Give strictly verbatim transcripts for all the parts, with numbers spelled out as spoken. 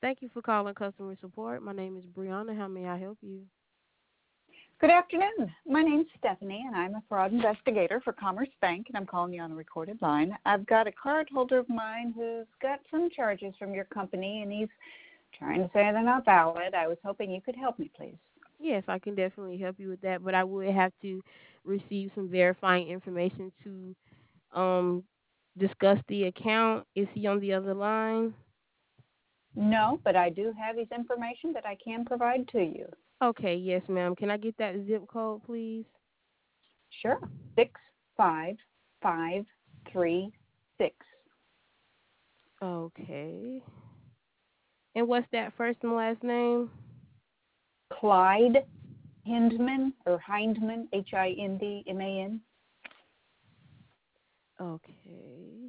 Thank you for calling customer support. My name is Brianna. How may I help you? Good afternoon. My name's Stephanie, and I'm a fraud investigator for Commerce Bank, and I'm calling you on a recorded line. I've got a card holder of mine who's got some charges from your company, and he's trying to say they're not valid. I was hoping you could help me, please. Yes, I can definitely help you with that, but I would have to receive some verifying information to um discuss the account. Is he on the other line? No, but I do have his information that I can provide to you. Okay, yes, ma'am. Can I get that zip code, please? Sure. Six five five three six. Okay. And what's that first and last name? Clyde Hindman or Hindman, H I N D M A N. Okay.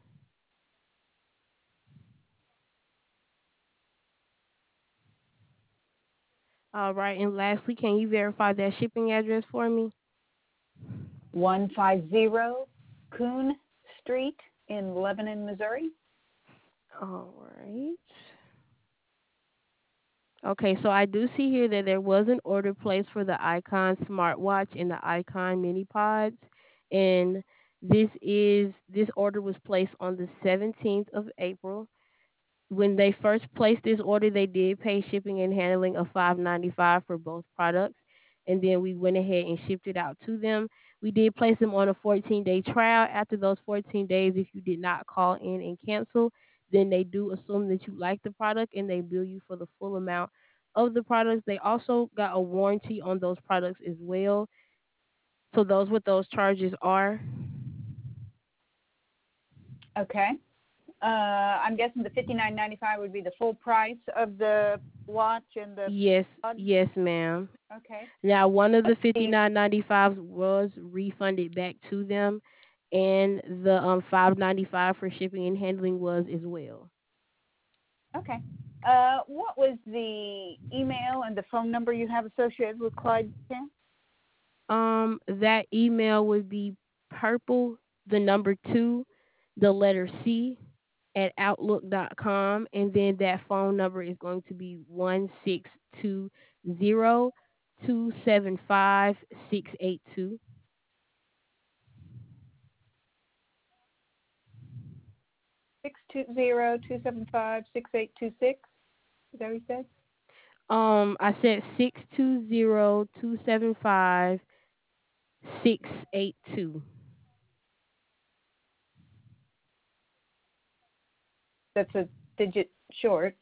All right. And lastly, can you verify that shipping address for me? one five zero Coon Street in Lebanon, Missouri. All right. Okay, so I do see here that there was an order placed for the Icon smartwatch and the Icon mini pods, and this is this order was placed on the seventeenth of April. When they first placed this order, they did pay shipping and handling of five ninety-five for both products, and then we went ahead and shipped it out to them. We did place them on a fourteen-day trial. After those fourteen days, if you did not call in and cancel, then they do assume that you like the product and they bill you for the full amount of the products. They also got a warranty on those products as well. So those what those charges are. Okay. Uh, I'm guessing the fifty-nine ninety-five would be the full price of the watch and the Yes, pod. yes, ma'am. Okay. Now, one of the Let's see. fifty nine ninety fives was refunded back to them, and the um five ninety five for shipping and handling was as well. Okay. Uh, what was the email and the phone number you have associated with Clyde Camp? Um, that email would be purple, the number two, the letter C at outlook dot com, and then that phone number is going to be one six two zero two seven five six eight two. six two zero two seven five six eight two six. Is that what you said? Um, I said six two zero two seven five six eight two. That's a digit short.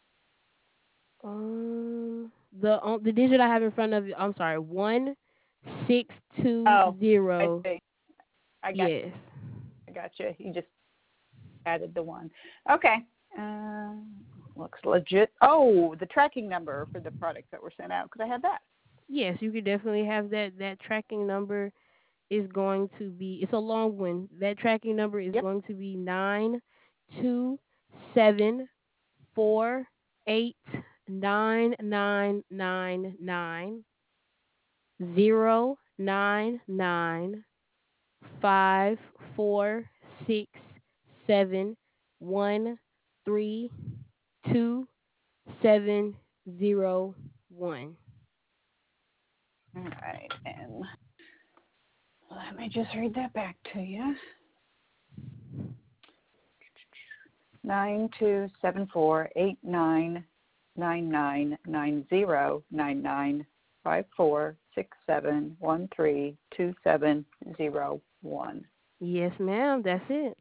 Um, the um, the digit I have in front of you. I'm sorry, one six two Oh, I zero. see. I got Yes. I got you. You just added the one. Okay. Uh, looks legit. Oh, the tracking number for the products that were sent out. Could I have that? Yes, you could definitely have that. That tracking number is going to be. It's a long one. That tracking number is Yep. going to be nine two seven four eight nine nine nine nine zero nine nine five four six seven one three two seven zero one. All right. And let me just read that back to you. Nine two seven four eight nine nine nine nine zero nine nine five four six seven one three two seven zero one. Yes, ma'am. That's it.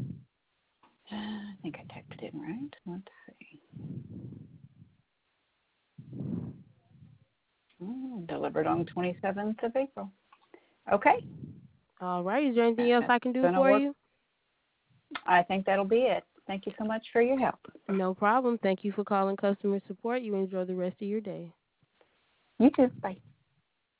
I think I typed it in right. Let's see. Mm, delivered on the twenty-seventh of April. Okay. All right. Is there anything else That's I can do going to for work. you? I think that'll be it. Thank you so much for your help. No problem. Thank you for calling customer support. You enjoy the rest of your day. You too. Bye.